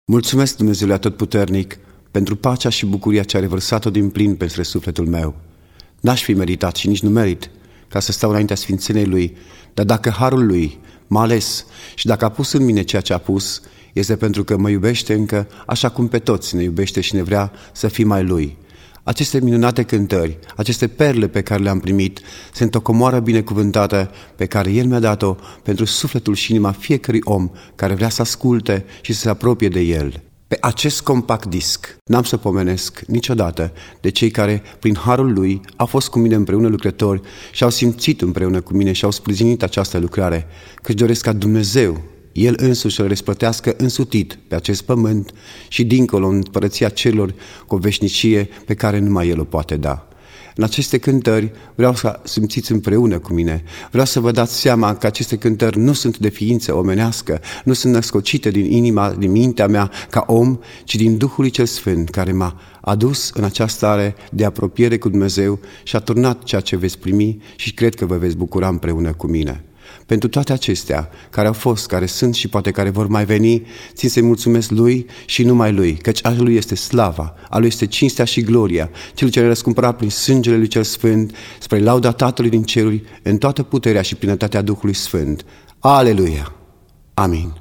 Mulțumesc Dumnezeului Atotputernic pentru pacea și bucuria ce a revărsat-o din plin peste sufletul meu. N-aș fi meritat și nici nu merit ca să stau înaintea sfințeniei Lui, dar dacă harul Lui m-a ales și dacă a pus în mine ceea ce a pus, este pentru că mă iubește încă așa cum pe toți ne iubește și ne vrea să fim mai Lui. Aceste minunate cântări, aceste perle pe care le-am primit, sunt o comoară binecuvântată pe care El mi-a dat-o pentru sufletul și inima fiecărui om care vrea să asculte și să se apropie de El. Pe acest compact disc n-am să pomenesc niciodată de cei care, prin harul Lui, au fost cu mine împreună lucrători și au simțit împreună cu mine și au sprijinit această lucrare, căci doresc ca Dumnezeu, El însuși să-L răsplătească însutit pe acest pământ și dincolo în împărăția cerurilor cu o veșnicie pe care numai El o poate da. În aceste cântări vreau să simțiți împreună cu mine. Vreau să vă dați seama că aceste cântări nu sunt de ființă omenească, nu sunt născocite din inima, din mintea mea ca om, ci din Duhul cel Sfânt care m-a adus în această stare de apropiere cu Dumnezeu și a turnat ceea ce veți primi și cred că vă veți bucura împreună cu mine. Pentru toate acestea, care au fost, care sunt și poate care vor mai veni, țin să-i mulțumesc Lui și numai Lui, căci a Lui este slava, a Lui este cinstea și gloria, Cel ce ne-a răscumpărat prin sângele Lui cel Sfânt, spre lauda Tatălui din ceruri, în toată puterea și plinătatea Duhului Sfânt. Aleluia! Amin.